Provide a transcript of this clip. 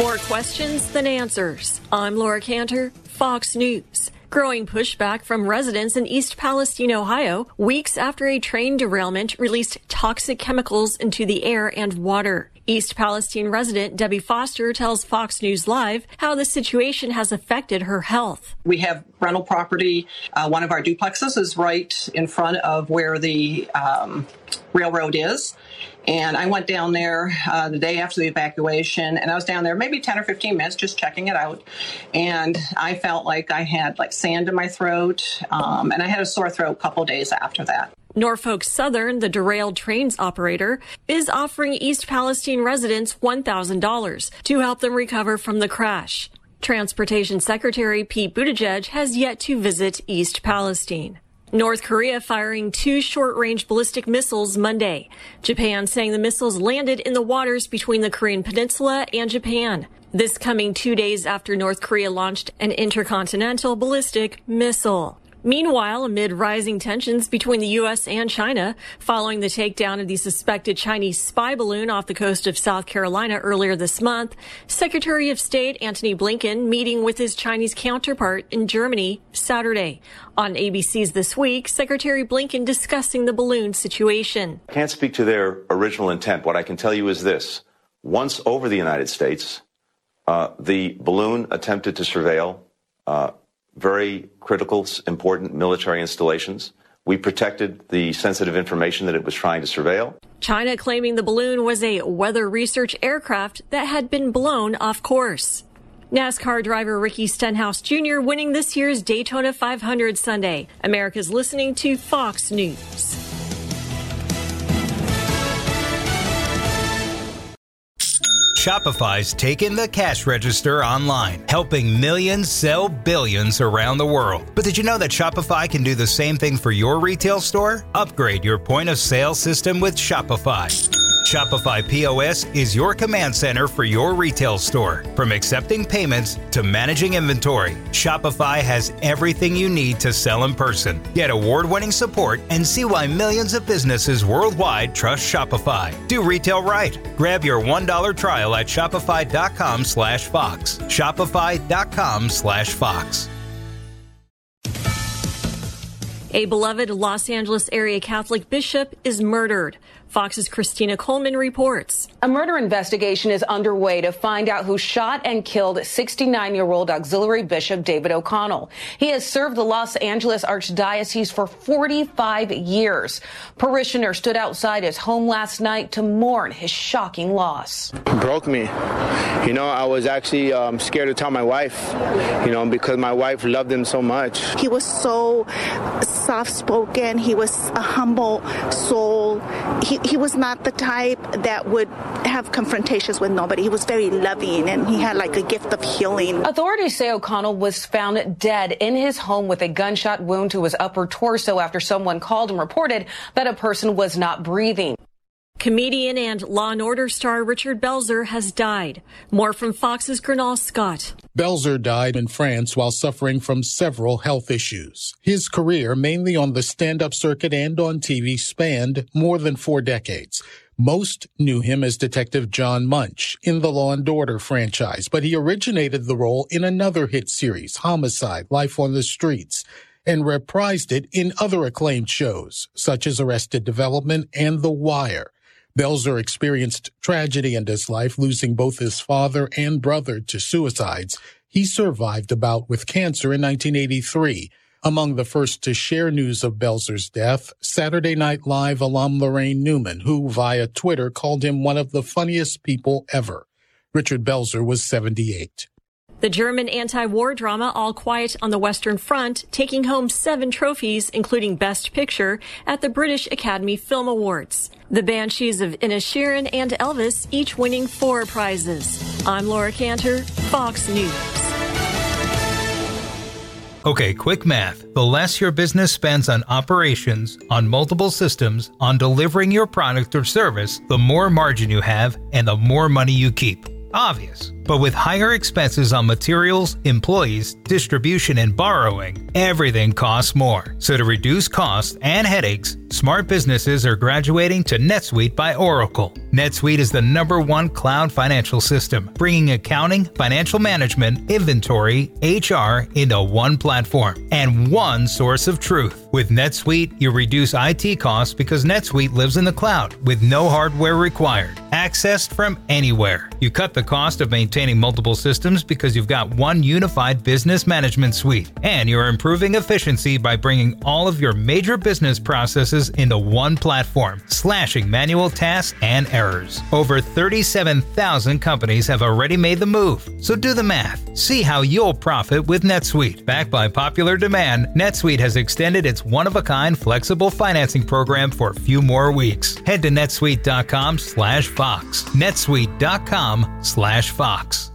More questions than answers. I'm Laura Cantor, Fox News. Growing pushback from residents in East Palestine, Ohio, weeks after a train derailment released toxic chemicals into the air and water. East Palestine resident Debbie Foster tells Fox News Live how the situation has affected her health. We have rental property. One of our duplexes is right in front of where the railroad is. And I went down there the day after the evacuation, and I was down there maybe 10 or 15 minutes just checking it out. And I felt like I had sand in my throat, and I had a sore throat a couple days after that. Norfolk Southern, the derailed trains operator, is offering East Palestine residents $1,000 to help them recover from the crash. Transportation Secretary Pete Buttigieg has yet to visit East Palestine. North Korea firing 2 short-range ballistic missiles Monday. Japan saying the missiles landed in the waters between the Korean Peninsula and Japan. This coming 2 days after North Korea launched an intercontinental ballistic missile. Meanwhile, amid rising tensions between the U.S. and China, following the takedown of the suspected Chinese spy balloon off the coast of South Carolina earlier this month, Secretary of State Antony Blinken meeting with his Chinese counterpart in Germany Saturday. On ABC's This Week, Secretary Blinken discussing the balloon situation. I can't speak to their original intent. What I can tell you is this. Once over the United States, the balloon attempted to surveil very critical, important military installations. We protected the sensitive information that it was trying to surveil. China claiming the balloon was a weather research aircraft that had been blown off course. NASCAR driver Ricky Stenhouse Jr. winning this year's Daytona 500 Sunday. America's listening to Fox News. Shopify's taken the cash register online, helping millions sell billions around the world. But did you know that Shopify can do the same thing for your retail store? Upgrade your point of sale system with Shopify. Shopify POS is your command center for your retail store. From accepting payments to managing inventory, Shopify has everything you need to sell in person. Get award-winning support and see why millions of businesses worldwide trust Shopify. Do retail right. Grab your $1 trial at shopify.com/Fox. Shopify.com/Fox. A beloved Los Angeles area Catholic bishop is murdered. Fox's Christina Coleman reports. A murder investigation is underway to find out who shot and killed 69-year-old auxiliary bishop David O'Connell. He has served the Los Angeles Archdiocese for 45 years. Parishioners stood outside his home last night to mourn his shocking loss. It broke me. You know, I was actually scared to tell my wife, because my wife loved him so much. He was so soft-spoken. He was a humble soul. He was not the type that would have confrontations with nobody. He was very loving, and he had a gift of healing. Authorities say O'Connell was found dead in his home with a gunshot wound to his upper torso after someone called and reported that a person was not breathing. Comedian and Law & Order star Richard Belzer has died. More from Fox's Gernal Scott. Belzer died in France while suffering from several health issues. His career, mainly on the stand-up circuit and on TV, spanned more than 4 decades. Most knew him as Detective John Munch in the Law & Order franchise, but he originated the role in another hit series, Homicide: Life on the Streets, and reprised it in other acclaimed shows, such as Arrested Development and The Wire. Belzer experienced tragedy in his life, losing both his father and brother to suicides. He survived a bout with cancer in 1983. Among the first to share news of Belzer's death, Saturday Night Live alum Lorraine Newman, who via Twitter called him one of the funniest people ever. Richard Belzer was 78. The German anti-war drama All Quiet on the Western Front taking home 7 trophies, including Best Picture, at the British Academy Film Awards. The Banshees of Inisherin and Elvis each winning 4 prizes. I'm Laura Cantor, Fox News. Okay, quick math. The less your business spends on operations, on multiple systems, on delivering your product or service, the more margin you have and the more money you keep. Obvious. But with higher expenses on materials, employees, distribution, and borrowing, everything costs more. So to reduce costs and headaches, smart businesses are graduating to NetSuite by Oracle. NetSuite is the #1 cloud financial system, bringing accounting, financial management, inventory, HR into one platform and one source of truth. With NetSuite, you reduce IT costs because NetSuite lives in the cloud with no hardware required, accessed from anywhere. You cut the cost of maintaining multiple systems because you've got one unified business management suite, and you're improving efficiency by bringing all of your major business processes into one platform, slashing manual tasks and errors. Over 37,000 companies have already made the move, so do the math. See how you'll profit with NetSuite. Backed by popular demand, NetSuite has extended its one-of-a-kind flexible financing program for a few more weeks. Head to netsuite.com/Fox. netsuite.com/Fox.